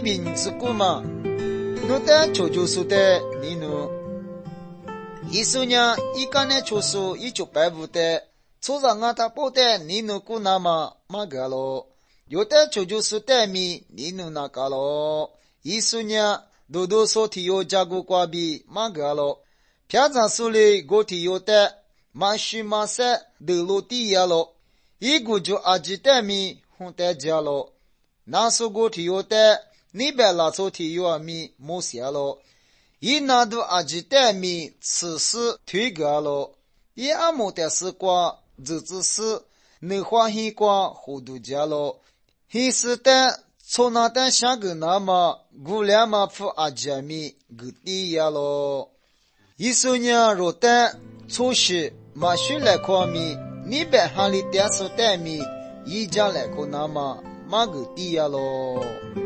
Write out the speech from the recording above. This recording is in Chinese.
名是古嘛，奴的求救苏的你奴。耶稣呢，一个呢就是1985的，初上啊他不的你奴古那么马个咯，有的求救苏的米你奴那个咯，耶稣呢，多多少提有加古瓜比马个咯，平常苏里我提有的马须马塞德罗地亚咯，一个就阿吉的米红的家咯，那时我提有的你别拉出提有阿米莫下咯。一拿到阿吉代米此事推个了，一阿姆的时光日子是你欢喜光糊涂家了，黑时代从那代下个那么古两嘛付阿吉米个地呀了，一说呢若代初时马学来看米，你别哈里点数代米一家来看那么马个地呀了。